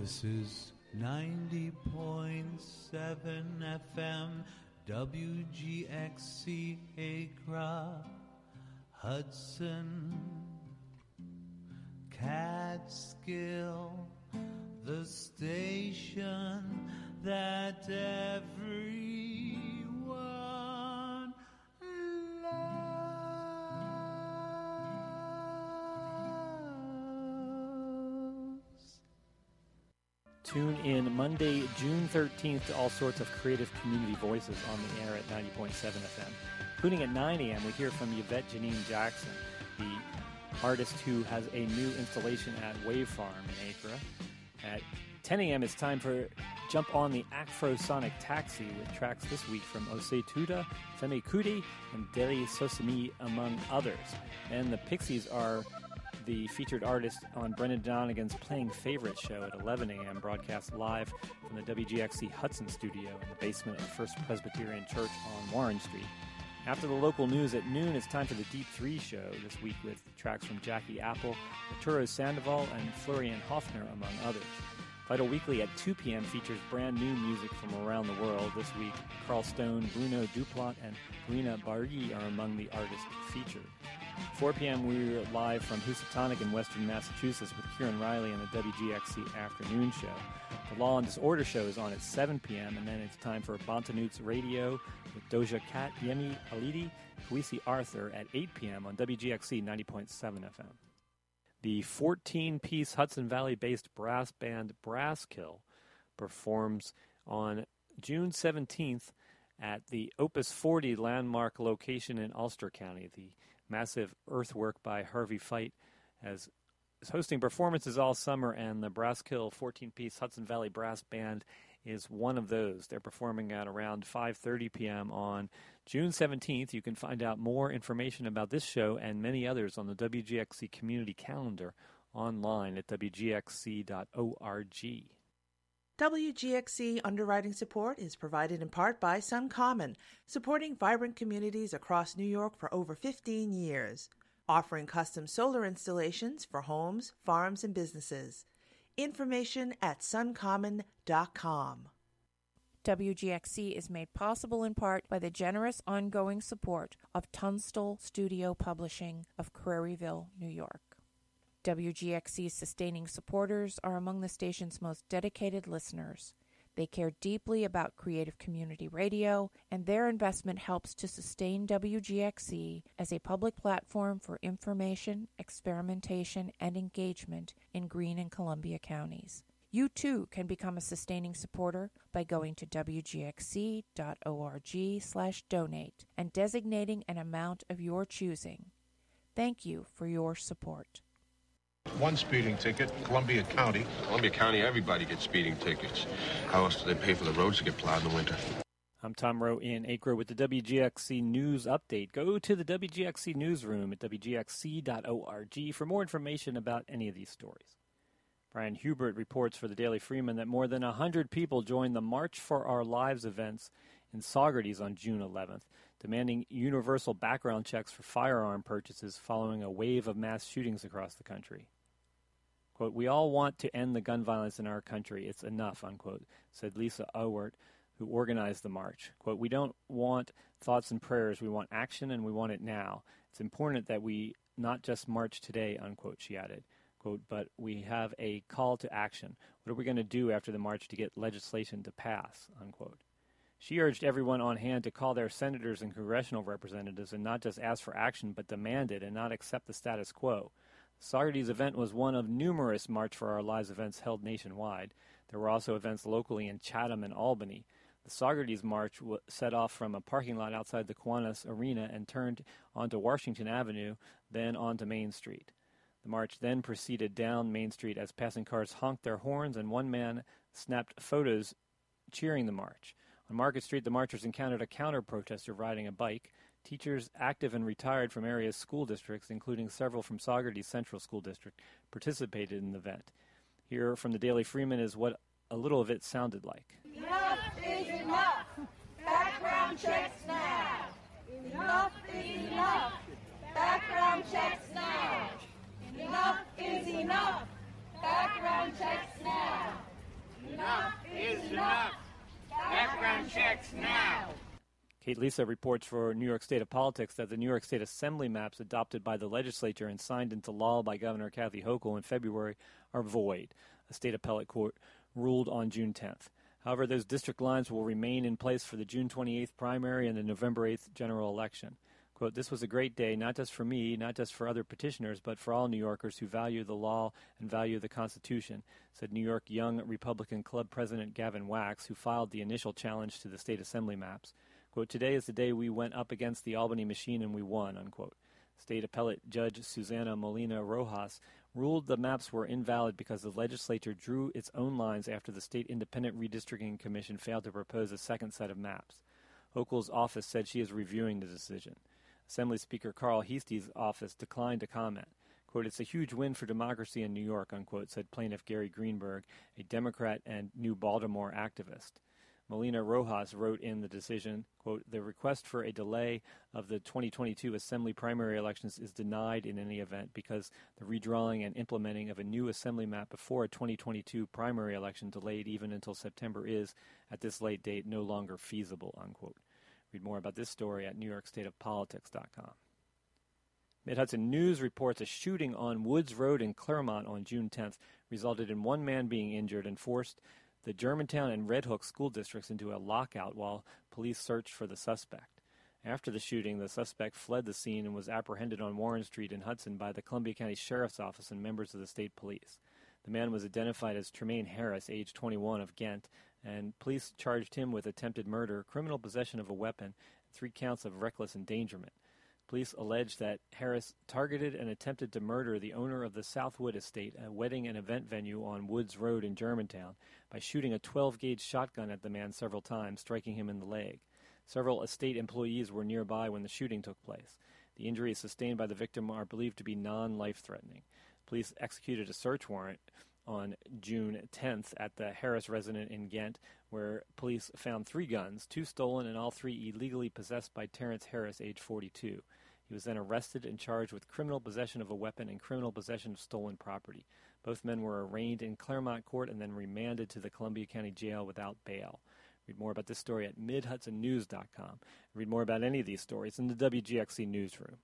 This is 90.7 FM WGXC Acra, Hudson, Catskill, the station that everyone loves. Tune in Monday, June 13th to all sorts of creative community voices on the air at 90.7 FM. Including at 9 a.m., we hear from Yvette Janine Jackson, the artist who has a new installation at Wave Farm in Acra. At 10 a.m., it's time for Jump on the Afrosonic Taxi with tracks this week from Osetuda, Femi Kuti, and Deli Sosimi, among others. And the Pixies are the featured artist on Brendan Donegan's Playing Favorites show at 11 a.m., broadcast live from the WGXC Hudson studio in the basement of First Presbyterian Church on Warren Street. After the local news at noon, it's time for the Deep 3 show this week with tracks from Jackie Apple, Arturo Sandoval, and Florian Hoffner, among others. Vital Weekly at 2 p.m. features brand new music from around the world. This week, Carl Stone, Bruno Duplat, and Karina Barghi are among the artists featured. 4 p.m. we're live from Housatonic in western Massachusetts with Kieran Riley and the WGXC Afternoon Show. The Law and Disorder Show is on at 7 p.m., and then it's time for Bontanoots Radio with Doja Cat, Yemi Alidi, Kwesi Arthur at 8 p.m. on WGXC 90.7 FM. The 14-piece Hudson Valley-based brass band Brasskill performs on June 17th at the Opus 40 landmark location in Ulster County. The massive earthwork by Harvey Fite is hosting performances all summer, and the Brasskill 14-piece Hudson Valley Brass Band is one of those. They're performing at around 5:30 p.m. on June 17th. You can find out more information about this show and many others on the WGXC community calendar online at wgxc.org. WGXC underwriting support is provided in part by SunCommon, supporting vibrant communities across New York for over 15 years, offering custom solar installations for homes, farms, and businesses. Information at suncommon.com. WGXC is made possible in part by the generous ongoing support of Tunstall Studio Publishing of Craryville, New York. WGXC's sustaining supporters are among the station's most dedicated listeners. They care deeply about creative community radio, and their investment helps to sustain WGXC as a public platform for information, experimentation, and engagement in Greene and Columbia counties. You, too, can become a sustaining supporter by going to wgxc.org/donate and designating an amount of your choosing. Thank you for your support. One speeding ticket, Columbia County. Columbia County, everybody gets speeding tickets. How else do they pay for the roads to get plowed in the winter? I'm Tom Rowe in Acre with the WGXC News Update. Go to the WGXC Newsroom at wgxc.org for more information about any of these stories. Brian Hubert reports for the Daily Freeman that more than 100 people joined the March for Our Lives events in Saugerties on June 11th, demanding universal background checks for firearm purchases following a wave of mass shootings across the country. Quote, "We all want to end the gun violence in our country. It's enough," unquote, said Lisa Owert, who organized the march. Quote, "We don't want thoughts and prayers. We want action, and we want it now. It's important that we not just march today," unquote, she added. Quote, "But we have a call to action. What are we going to do after the march to get legislation to pass," unquote. She urged everyone on hand to call their senators and congressional representatives and not just ask for action, but demand it and not accept the status quo. The Saugerties event was one of numerous March for Our Lives events held nationwide. There were also events locally in Chatham and Albany. The Saugerties March set off from a parking lot outside the Kiwanis Arena and turned onto Washington Avenue, then onto Main Street. The march then proceeded down Main Street as passing cars honked their horns and one man snapped photos cheering the march. On Market Street, the marchers encountered a counter-protester riding a bike. Teachers active and retired from area school districts, including several from Saugerties Central School District, participated in the event. Here from the Daily Freeman is what a little of it sounded like. Enough is enough. Background checks now. Enough is enough. Background checks now. Enough is enough. Background checks now. Kate Lisa reports for New York State of Politics that the New York State Assembly maps adopted by the legislature and signed into law by Governor Kathy Hochul in February are void. A state appellate court ruled on June 10th. However, those district lines will remain in place for the June 28th primary and the November 8th general election. Quote, "This was a great day, not just for me, not just for other petitioners, but for all New Yorkers who value the law and value the Constitution," said New York Young Republican Club President Gavin Wax, who filed the initial challenge to the state assembly maps. Quote, "Today is the day we went up against the Albany machine and we won," unquote. State Appellate Judge Susana Molina Rojas ruled the maps were invalid because the legislature drew its own lines after the State Independent Redistricting Commission failed to propose a second set of maps. Hochul's office said she is reviewing the decision. Assembly Speaker Carl Heastie's office declined to comment. Quote, "It's a huge win for democracy in New York," unquote, said plaintiff Gary Greenberg, a Democrat and New Baltimore activist. Molina Rojas wrote in the decision, quote, "The request for a delay of the 2022 Assembly primary elections is denied in any event because the redrawing and implementing of a new Assembly map before a 2022 primary election delayed even until September is, at this late date, no longer feasible," unquote. Read more about this story at NewYorkStateOfPolitics.com. Mid-Hudson News reports a shooting on Woods Road in Claremont on June 10th resulted in one man being injured and forced the Germantown and Red Hook school districts into a lockout while police searched for the suspect. After the shooting, the suspect fled the scene and was apprehended on Warren Street in Hudson by the Columbia County Sheriff's Office and members of the state police. The man was identified as Tremaine Harris, age 21, of Ghent, and police charged him with attempted murder, criminal possession of a weapon, and 3 counts of reckless endangerment. Police alleged that Harris targeted and attempted to murder the owner of the Southwood Estate, a wedding and event venue on Woods Road in Germantown, by shooting a 12-gauge shotgun at the man several times, striking him in the leg. Several estate employees were nearby when the shooting took place. The injuries sustained by the victim are believed to be non-life-threatening. Police executed a search warrant on June 10th at the Harris residence in Ghent, where police found 3 guns, 2 stolen and all 3 illegally possessed by Terrence Harris, age 42. He was then arrested and charged with criminal possession of a weapon and criminal possession of stolen property. Both men were arraigned in Claremont Court and then remanded to the Columbia County Jail without bail. Read more about this story at MidHudsonNews.com. Read more about any of these stories in the WGXC newsroom,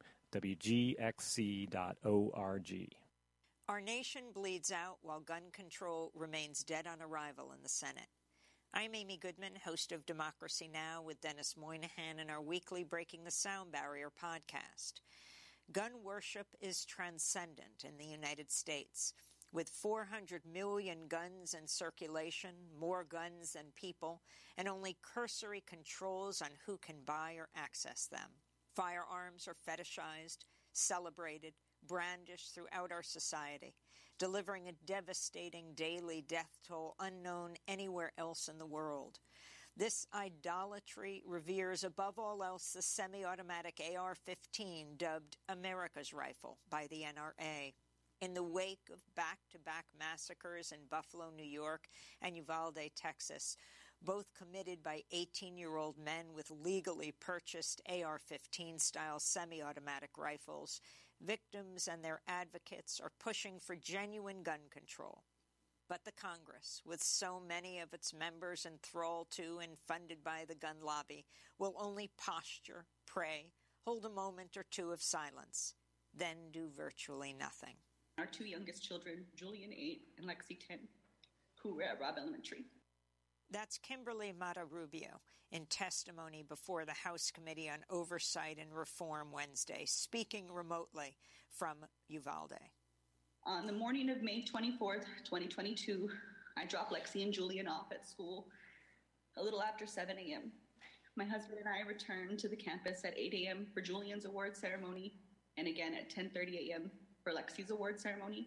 WGXC.org. Our nation bleeds out while gun control remains dead on arrival in the Senate. I'm Amy Goodman, host of Democracy Now! With Dennis Moynihan and our weekly Breaking the Sound Barrier podcast. Gun worship is transcendent in the United States. With 400 million guns in circulation, more guns than people, and only cursory controls on who can buy or access them. Firearms are fetishized, celebrated, brandished throughout our society, delivering a devastating daily death toll unknown anywhere else in the world. This idolatry reveres above all else the semi-automatic AR-15 dubbed America's Rifle by the NRA. In the wake of back-to-back massacres in Buffalo, New York, and Uvalde, Texas, both committed by 18-year-old men with legally purchased AR-15-style semi-automatic rifles, victims and their advocates are pushing for genuine gun control. But the Congress, with so many of its members enthralled to and funded by the gun lobby, will only posture, pray, hold a moment or two of silence, then do virtually nothing. Our 2 youngest children, Julian 8 and Lexi 10, who were at Robb Elementary. That's Kimberly Mata-Rubio in testimony before the House Committee on Oversight and Reform Wednesday, speaking remotely from Uvalde. On the morning of May 24th, 2022, I dropped Lexi and Julian off at school a little after 7 a.m. My husband and I returned to the campus at 8 a.m. for Julian's award ceremony and again at 10:30 a.m. for Lexi's award ceremony.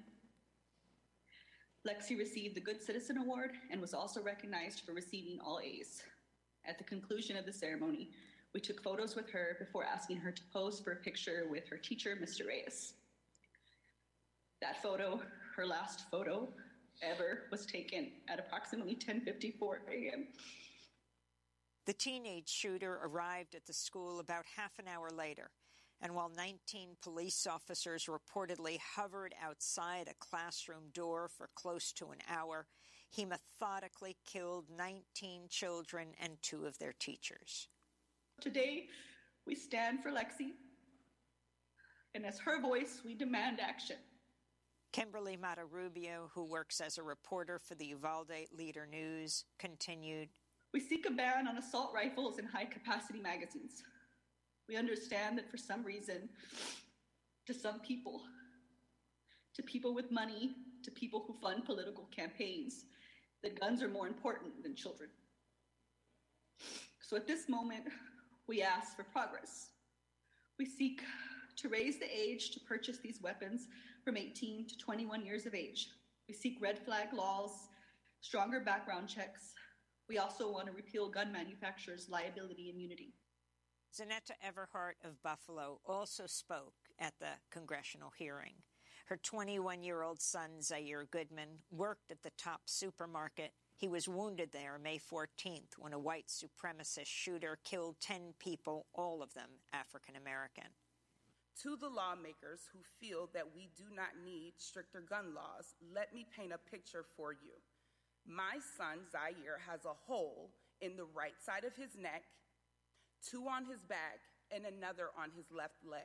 Lexi received the Good Citizen Award and was also recognized for receiving all A's. At the conclusion of the ceremony, we took photos with her before asking her to pose for a picture with her teacher, Mr. Reyes. That photo, her last photo ever, was taken at approximately 10:54 a.m. The teenage shooter arrived at the school about half an hour later, and while 19 police officers reportedly hovered outside a classroom door for close to an hour, he methodically killed 19 children and 2 of their teachers. Today, we stand for Lexi, and as her voice, we demand action. Kimberly Mata-Rubio, who works as a reporter for the Uvalde Leader News, continued, "We seek a ban on assault rifles and high-capacity magazines. We understand that for some reason, to some people, to people with money, to people who fund political campaigns, that guns are more important than children. So at this moment, we ask for progress. We seek to raise the age to purchase these weapons from 18 to 21 years of age. We seek red flag laws, stronger background checks. We also want to repeal gun manufacturers' liability immunity." Zanetta Everhart of Buffalo also spoke at the congressional hearing. Her 21-year-old son, Zaire Goodman, worked at the Top supermarket. He was wounded there May 14th when a white supremacist shooter killed 10 people, all of them African American. To the lawmakers who feel that we do not need stricter gun laws, let me paint a picture for you. My son, Zaire, has a hole in the right side of his neck, 2 on his back, and another on his left leg,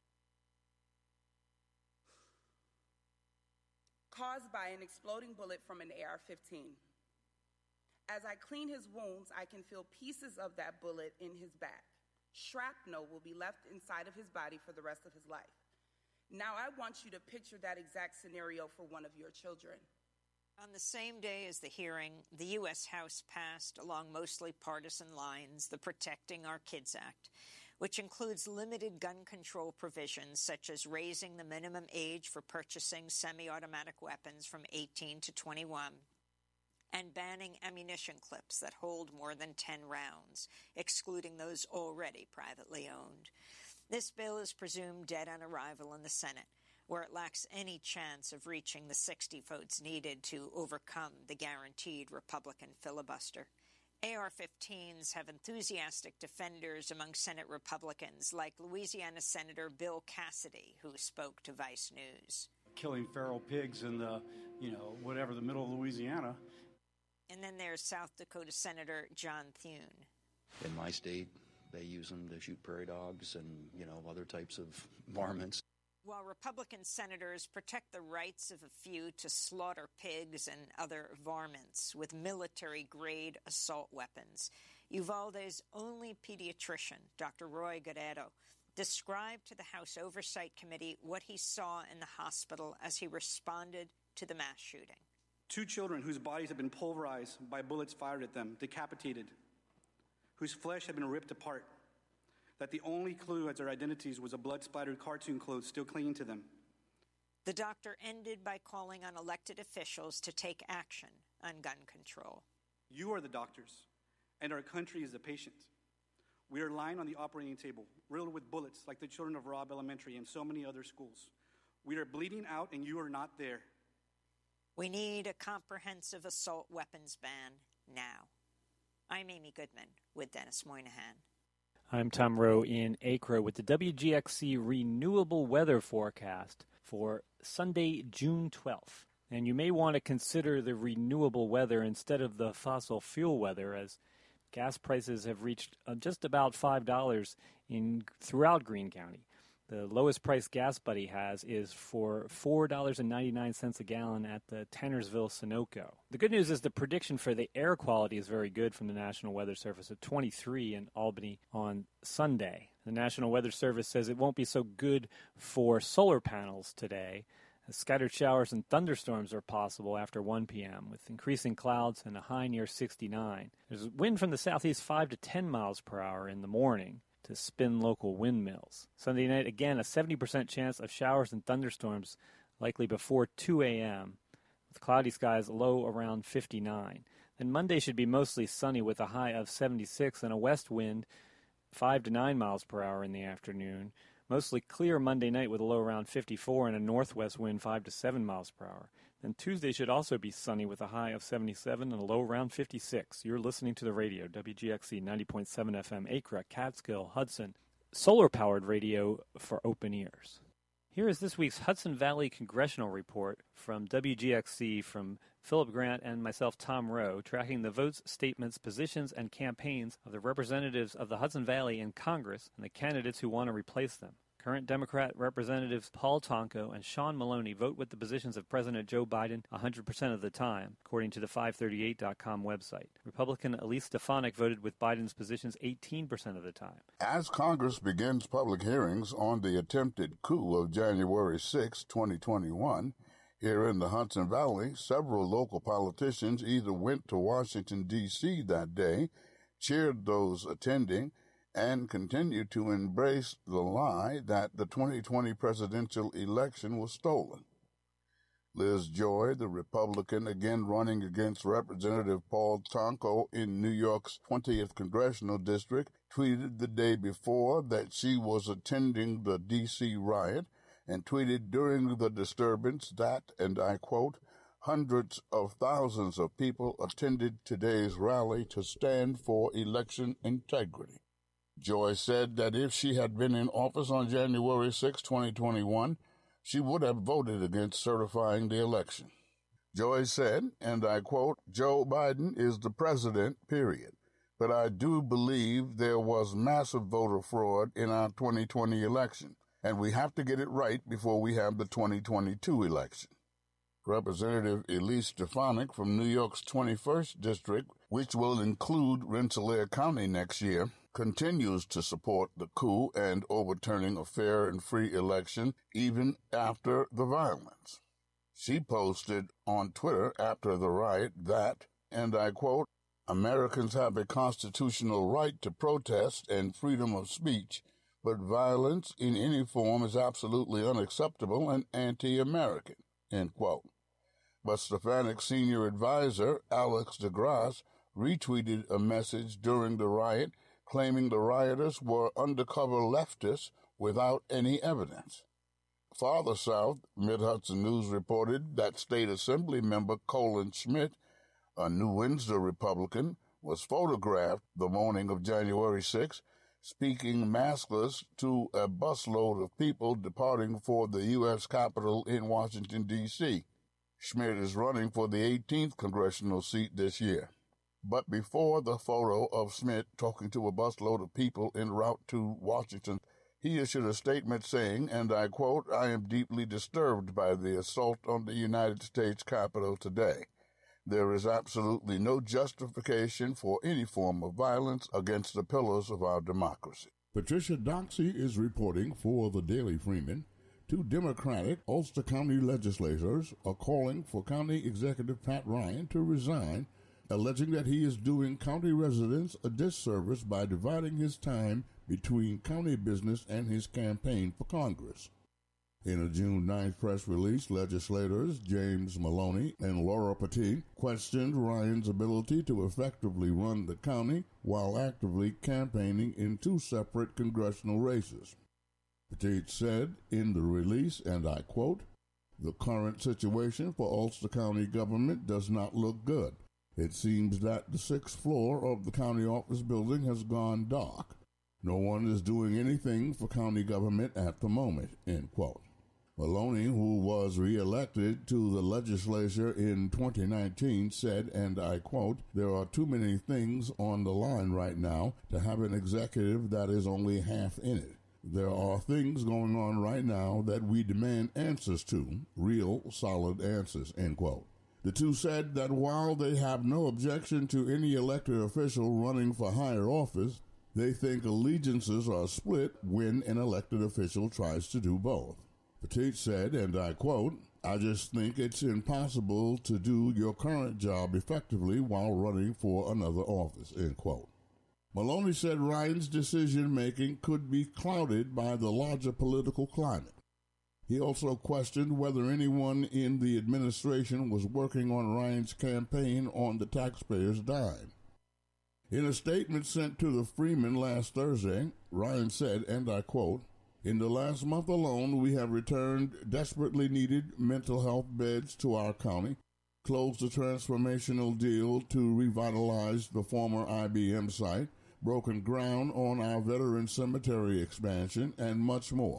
caused by an exploding bullet from an AR-15. As I clean his wounds, I can feel pieces of that bullet in his back. Shrapnel will be left inside of his body for the rest of his life. Now I want you to picture that exact scenario for one of your children. On the same day as the hearing, the U.S. House passed, along mostly partisan lines, the Protecting Our Kids Act, which includes limited gun control provisions such as raising the minimum age for purchasing semi-automatic weapons from 18 to 21, and banning ammunition clips that hold more than 10 rounds, excluding those already privately owned. This bill is presumed dead on arrival in the Senate, where it lacks any chance of reaching the 60 votes needed to overcome the guaranteed Republican filibuster. AR-15s have enthusiastic defenders among Senate Republicans, like Louisiana Senator Bill Cassidy, who spoke to Vice News. Killing feral pigs in the, the middle of Louisiana. And then there's South Dakota Senator John Thune. In my state, they use them to shoot prairie dogs and, other types of varmints. While Republican senators protect the rights of a few to slaughter pigs and other varmints with military-grade assault weapons, Uvalde's only pediatrician, Dr. Roy Guerrero, described to the House Oversight Committee what he saw in the hospital as he responded to the mass shooting. 2 children whose bodies had been pulverized by bullets fired at them, decapitated, whose flesh had been ripped apart, that the only clue as their identities was a blood-splattered cartoon clothes still clinging to them. The doctor ended by calling on elected officials to take action on gun control. You are the doctors, and our country is the patient. We are lying on the operating table, riddled with bullets like the children of Robb Elementary and so many other schools. We are bleeding out, and you are not there. We need a comprehensive assault weapons ban now. I'm Amy Goodman with Dennis Moynihan. I'm Tom Rowe in Acro with the WGXC Renewable Weather Forecast for Sunday, June 12th. And you may want to consider the renewable weather instead of the fossil fuel weather, as gas prices have reached just about $5 throughout Greene County. The lowest price Gas Buddy has is for $4.99 a gallon at the Tannersville Sunoco. The good news is the prediction for the air quality is very good from the National Weather Service at 23 in Albany on Sunday. The National Weather Service says it won't be so good for solar panels today. Scattered showers and thunderstorms are possible after 1 p.m. with increasing clouds and a high near 69. There's wind from the southeast 5 to 10 miles per hour in the morning to spin local windmills. Sunday night, again, a 70% chance of showers and thunderstorms likely before 2 a.m. with cloudy skies low around 59. Then Monday should be mostly sunny with a high of 76 and a west wind 5 to 9 miles per hour in the afternoon. Mostly clear Monday night with a low around 54 and a northwest wind 5 to 7 miles per hour. Then Tuesday should also be sunny with a high of 77 and a low around 56. You're listening to the radio, WGXC 90.7 FM, Acra, Catskill, Hudson. Solar-powered radio for open ears. Here is this week's Hudson Valley Congressional Report from WGXC from Philip Grant and myself, Tom Rowe, tracking the votes, statements, positions, and campaigns of the representatives of the Hudson Valley in Congress and the candidates who want to replace them. Current Democrat Representatives Paul Tonko and Sean Maloney vote with the positions of President Joe Biden 100% of the time, according to the 538.com website. Republican Elise Stefanik voted with Biden's positions 18% of the time. As Congress begins public hearings on the attempted coup of January 6, 2021, here in the Hudson Valley, several local politicians either went to Washington, D.C. that day, cheered those attending, and continued to embrace the lie that the 2020 presidential election was stolen. Liz Joy, the Republican again running against Representative Paul Tonko in New York's 20th Congressional District, tweeted the day before that she was attending the D.C. riot and tweeted during the disturbance that, and I quote, "Hundreds of thousands of people attended today's rally to stand for election integrity." Joy said that if she had been in office on January 6, 2021, she would have voted against certifying the election. Joy said, and I quote, "Joe Biden is the president, period. But I do believe there was massive voter fraud in our 2020 election, and we have to get it right before we have the 2022 election." Representative Elise Stefanik from New York's 21st District, which will include Rensselaer County next year, continues to support the coup and overturning a fair and free election even after the violence. She posted on Twitter after the riot that, and I quote, "Americans have a constitutional right to protest and freedom of speech, but violence in any form is absolutely unacceptable and anti-American," end quote. But Stefanik's senior advisor, Alex DeGrasse, retweeted a message during the riot claiming the rioters were undercover leftists without any evidence. Farther south, Mid-Hudson News reported that State Assembly member Colin Schmidt, a New Windsor Republican, was photographed the morning of January 6, speaking maskless to a busload of people departing for the U.S. Capitol in Washington, D.C. Schmidt is running for the 18th congressional seat this year. But before the photo of Schmidt talking to a busload of people en route to Washington, he issued a statement saying, and I quote, "I am deeply disturbed by the assault on the United States Capitol today. There is absolutely no justification for any form of violence against the pillars of our democracy." Patricia Doxey is reporting for the Daily Freeman. Two Democratic Ulster County legislators are calling for County Executive Pat Ryan to resign, alleging that he is doing county residents a disservice by dividing his time between county business and his campaign for Congress. In a June 9th press release, legislators James Maloney and Laura Petit questioned Ryan's ability to effectively run the county while actively campaigning in two separate congressional races. Petit said in the release, and I quote, "The current situation for Ulster County government does not look good. It seems that the 6th floor of the county office building has gone dark. No one is doing anything for county government at the moment," end quote. Maloney, who was reelected to the legislature in 2019, said, and I quote, "There are too many things on the line right now to have an executive that is only half in it. There are things going on right now that we demand answers to, real, solid answers," end quote. The two said that while they have no objection to any elected official running for higher office, they think allegiances are split when an elected official tries to do both. Petit said, and I quote, "I just think it's impossible to do your current job effectively while running for another office," end quote. Maloney said Ryan's decision-making could be clouded by the larger political climate. He also questioned whether anyone in the administration was working on Ryan's campaign on the taxpayers' dime. In a statement sent to the Freeman last Thursday, Ryan said, and I quote, "In the last month alone, we have returned desperately needed mental health beds to our county, closed a transformational deal to revitalize the former IBM site, broken ground on our veteran cemetery expansion, and much more.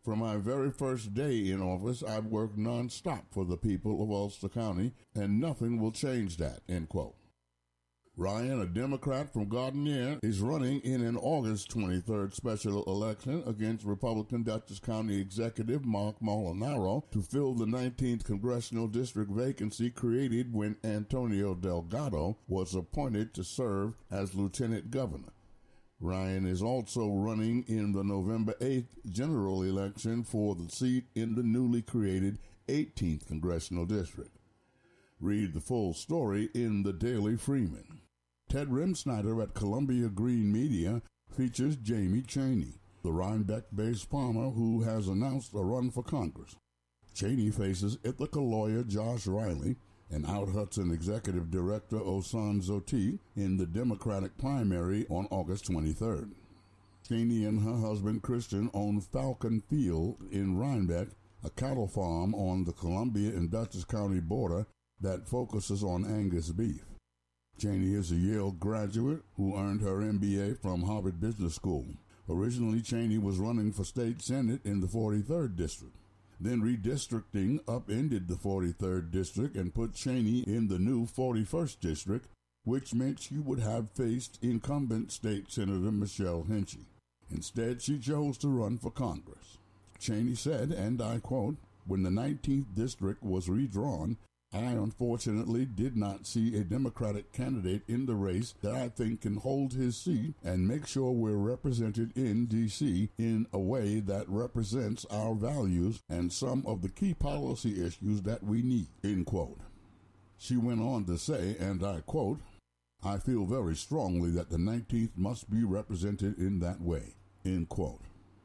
From my very first day in office, I've worked nonstop for the people of Ulster County, and nothing will change that, end quote. Ryan, a Democrat from Gardiner, is running in an August 23rd special election against Republican Dutchess County Executive Mark Molinaro to fill the 19th congressional district vacancy created when Antonio Delgado was appointed to serve as lieutenant governor. Ryan is also running in the November 8th general election for the seat in the newly created 18th congressional district. Read the full story in the Daily Freeman. Ted Remsnyder at Columbia Green Media features Jamie Chaney, the Rhinebeck-based farmer who has announced a run for Congress. Chaney faces Ithaca lawyer Josh Riley and Out Hudson executive director Osan Zoti in the Democratic primary on August 23rd. Chaney and her husband Christian own Falcon Field in Rhinebeck, a cattle farm on the Columbia and Dutchess County border that focuses on Angus beef. Chaney is a Yale graduate who earned her MBA from Harvard Business School. Originally, Chaney was running for state senate in the 43rd district. Then redistricting upended the 43rd district and put Chaney in the new 41st district, which meant she would have faced incumbent state senator Michelle Hinchy. Instead, she chose to run for Congress. Chaney said, and I quote, "When the 19th district was redrawn, I unfortunately did not see a Democratic candidate in the race that I think can hold his seat and make sure we're represented in D.C. in a way that represents our values and some of the key policy issues that we need," end quote. She went on to say, and I quote, "I feel very strongly that the 19th must be represented in that way," end quote.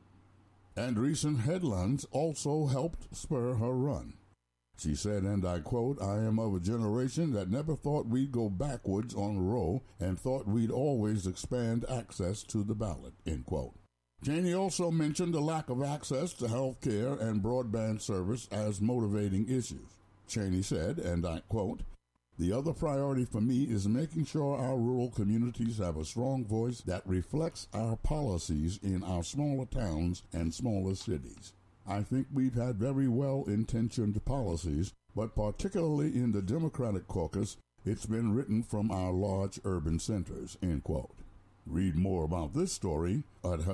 And recent headlines also helped spur her run. She said, and I quote, "I am of a generation that never thought we'd go backwards on Roe and thought we'd always expand access to the ballot," end quote. Chaney also mentioned the lack of access to health care and broadband service as motivating issues. Chaney said, and I quote, "The other priority for me is making sure our rural communities have a strong voice that reflects our policies in our smaller towns and smaller cities. I think we've had very well-intentioned policies, but particularly in the Democratic caucus, it's been written from our large urban centers," end quote. Read more about this story at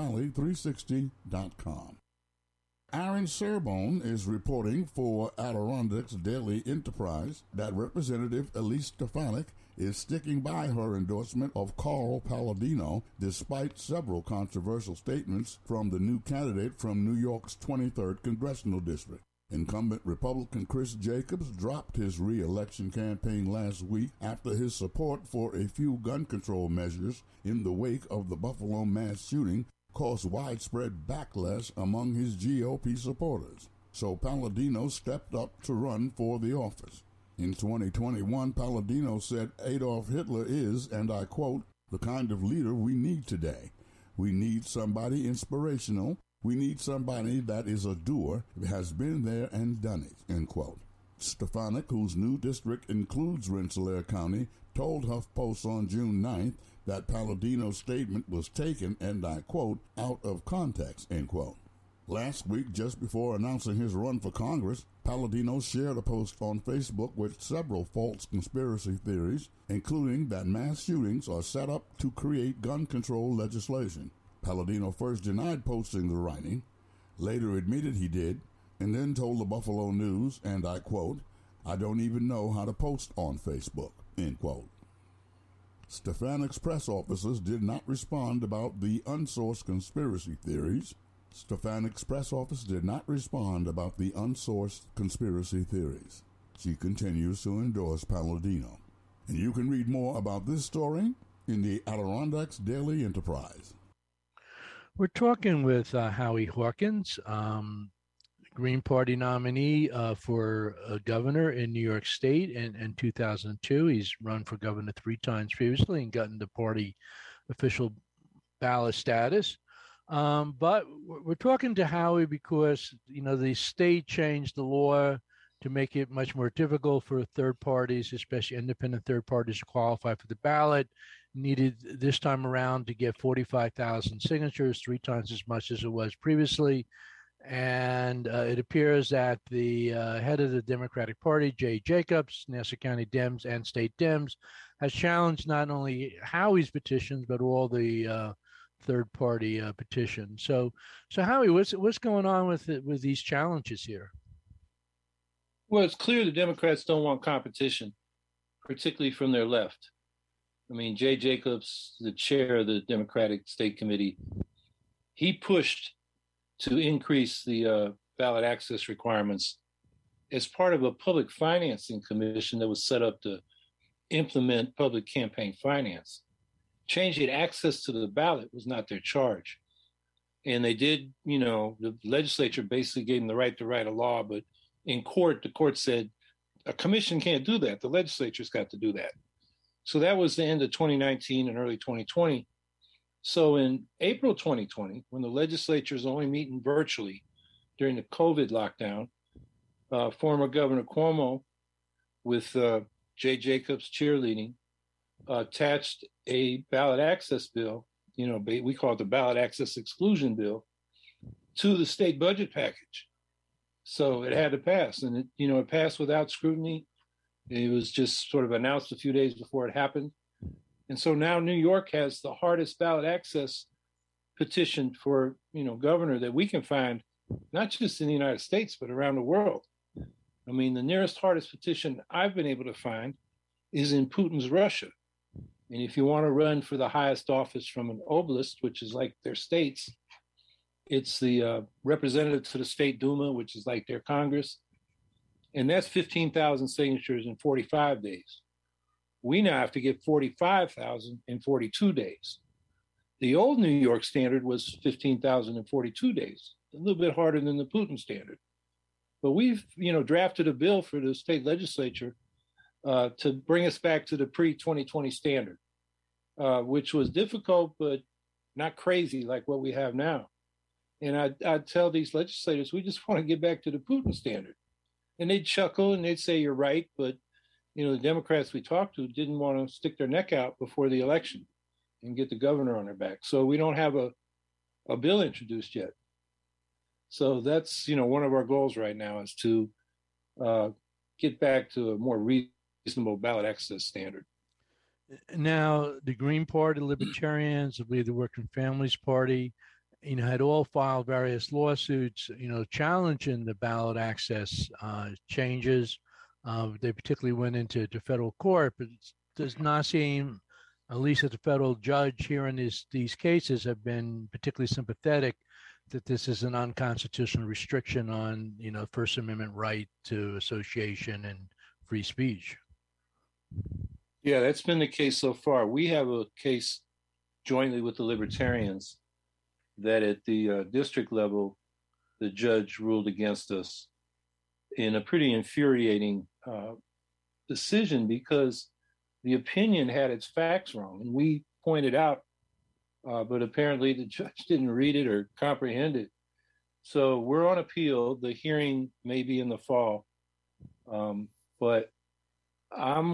HudsonValley360.com. Aaron Serbone is reporting for Adirondacks Daily Enterprise that Representative Elise Stefanik is sticking by her endorsement of Carl Palladino despite several controversial statements from the new candidate from New York's 23rd Congressional District. Incumbent Republican Chris Jacobs dropped his re-election campaign last week after his support for a few gun control measures in the wake of the Buffalo mass shooting caused widespread backlash among his GOP supporters. So Palladino stepped up to run for the office. In 2021, Palladino said Adolf Hitler is, and I quote, "the kind of leader we need today. We need somebody inspirational. We need somebody that is a doer, has been there and done it," end quote. Stefanik, whose new district includes Rensselaer County, told HuffPost on June 9th that Palladino's statement was taken, and I quote, "out of context," end quote. Last week, just before announcing his run for Congress, Palladino shared a post on Facebook with several false conspiracy theories, including that mass shootings are set up to create gun control legislation. Palladino first denied posting the writing, later admitted he did, and then told the Buffalo News, and I quote, "I don't even know how to post on Facebook," end quote. Stefanik's press officers did not respond about the unsourced conspiracy theories. Stefanik's press office did not respond about the unsourced conspiracy theories. She continues to endorse Palladino. And you can read more about this story in the Adirondacks Daily Enterprise. We're talking with Howie Hawkins, Green Party nominee for governor in New York State in 2002. He's run for governor 3 times previously and gotten the party official ballot status. But we're talking to Howie because, the state changed the law to make it much more difficult for third parties, especially independent third parties, to qualify for the ballot. Needed this time around to get 45,000 signatures, 3 times as much as it was previously. And it appears that the head of the Democratic Party, Jay Jacobs, Nassau County Dems and state Dems, has challenged not only Howie's petitions, but all the third-party petitions. So Howie, what's going on with these challenges here? Well, it's clear the Democrats don't want competition, particularly from their left. I mean, Jay Jacobs, the chair of the Democratic State Committee, he pushed to increase the ballot access requirements as part of a public financing commission that was set up to implement public campaign finance. Changing access to the ballot was not their charge. And they did, the legislature basically gave them the right to write a law, but in court, the court said, a commission can't do that. The legislature's got to do that. So that was the end of 2019 and early 2020. So in April 2020, when the legislature is only meeting virtually during the COVID lockdown, former Governor Cuomo, with Jay Jacobs cheerleading, attached a ballot access bill, we call it the ballot access exclusion bill, to the state budget package. So it had to pass, and it passed without scrutiny. It was just sort of announced a few days before it happened. And so now New York has the hardest ballot access petition for, governor that we can find, not just in the United States, but around the world. I mean, the nearest hardest petition I've been able to find is in Putin's Russia. And if you want to run for the highest office from an oblast, which is like their states, it's the representative to the State Duma, which is like their Congress. And that's 15,000 signatures in 45 days. We now have to get 45,000 in 42 days. The old New York standard was 15,000 in 42 days, a little bit harder than the Putin standard. But we've, drafted a bill for the state legislature to bring us back to the pre-2020 standard, which was difficult, but not crazy like what we have now. And I'd tell these legislators, we just want to get back to the Putin standard. And they'd chuckle and they'd say, you're right. But, the Democrats we talked to didn't want to stick their neck out before the election and get the governor on their back. So we don't have a bill introduced yet. So that's, one of our goals right now is to get back to a more reasonable ballot access standard. Now, the Green Party, Libertarians, I believe the Working Families Party, had all filed various lawsuits, challenging the ballot access changes. They particularly went into federal court, but it does not seem, at least that the federal judge here in these cases have been particularly sympathetic that this is an unconstitutional restriction on, First Amendment right to association and free speech. Yeah, that's been the case so far. We have a case jointly with the Libertarians that at the district level, the judge ruled against us in a pretty infuriating decision because the opinion had its facts wrong. And we pointed out, but apparently the judge didn't read it or comprehend it. So we're on appeal. The hearing may be in the fall. But I'm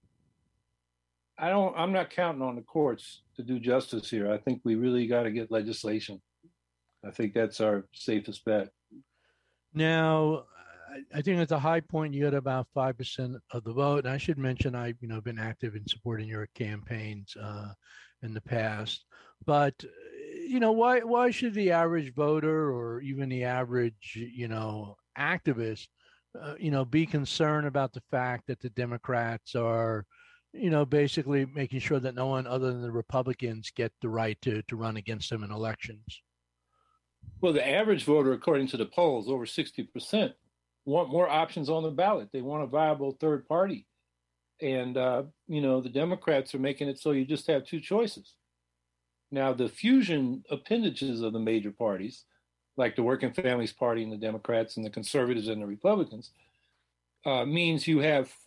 not counting on the courts to do justice here. I think we really got to get legislation. I think that's our safest bet. Now, I think at the high point, you had about 5% of the vote. And I should mention, I've been active in supporting your campaigns in the past. But, why should the average voter or even the average, activist, be concerned about the fact that the Democrats are, basically making sure that no one other than the Republicans get the right to run against them in elections? Well, the average voter, according to the polls, over 60%, want more options on the ballot. They want a viable third party. And, the Democrats are making it so you just have two choices. Now, the fusion appendages of the major parties, like the Working Families Party and the Democrats and the Conservatives and the Republicans, means you have